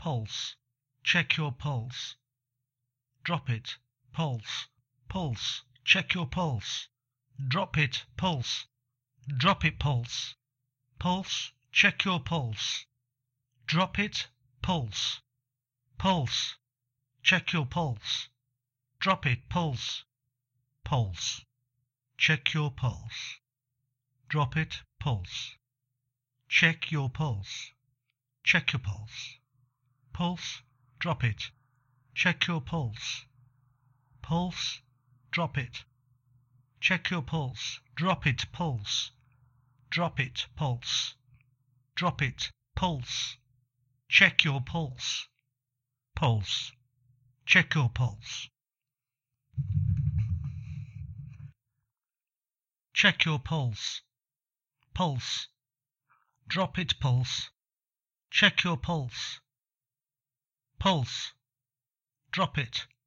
pulse, check your pulse. Drop it, pulse, pulse, check your pulse. Drop it, pulse, drop it, pulse, pulse, check your pulse. Drop it, pulse, pulse, check your pulse. Drop it, pulse, pulse, check your pulse. Drop it, pulse, check your pulse. Check your pulse. Pulse, drop it. Check your pulse. Pulse, drop it. Check your pulse. Drop it, pulse. Drop it, pulse. Drop it, pulse. Check your pulse. Pulse. Check your pulse. Check your pulse. Pulse. Drop it, pulse. Check your pulse. Pulse. Drop it.